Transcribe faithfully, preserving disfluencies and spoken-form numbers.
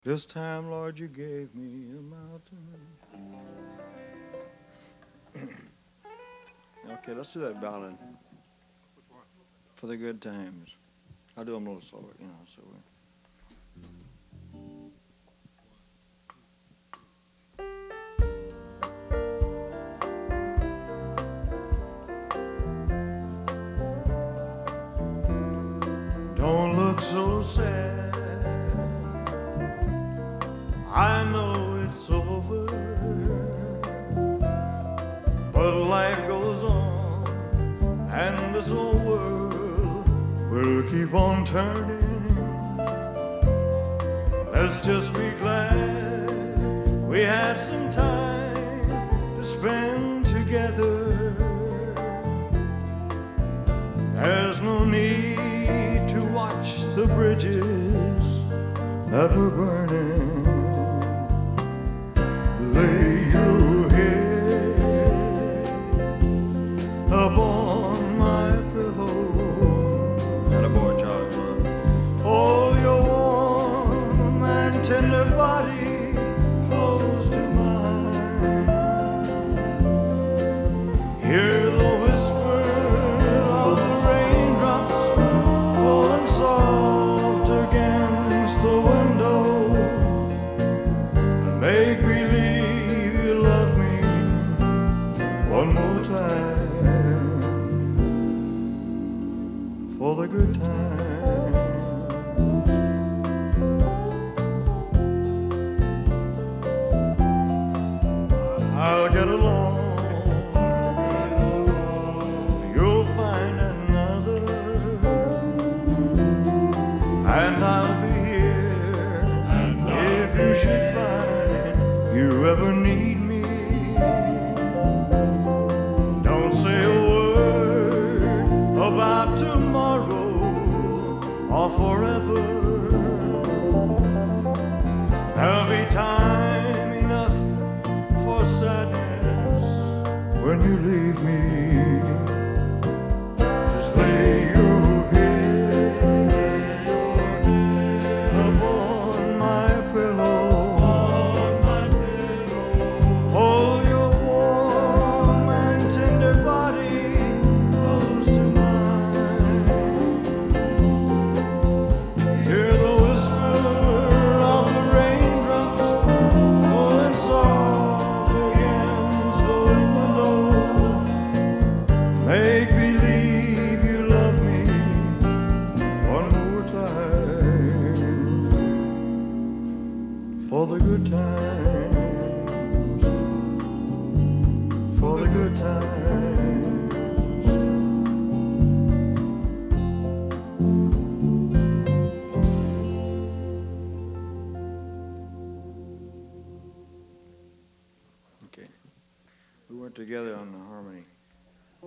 This time, Lord, you gave me a mountain. Okay, let's do that ballad. For the good times. I'll do them a little slower, you know, so we... Don't look so sad. I know it's over, but life goes on, and this old world will keep on turning. Let's just be glad we had some time to spend together. There's no need to watch the bridges that were burning. Lay your head upon my pillow. Attaboy, Charlie. Hold your warm and tender body close to mine. Hear the whisper of the raindrops falling soft against the window, and make believe you love me one more time for the good times. I'll get along, you'll find another, and I'll be here if you should find you ever need me. Don't say a word about tomorrow or forever. There'll be time enough for sadness when you leave me. Just lay your head upon my pillow. Hold your warm and tender body close to mine. Hear the whisper of the raindrops falling soft against the window. Make believe you love me one more time for the good times, for the good times. Okay, we weren't together on the harmony.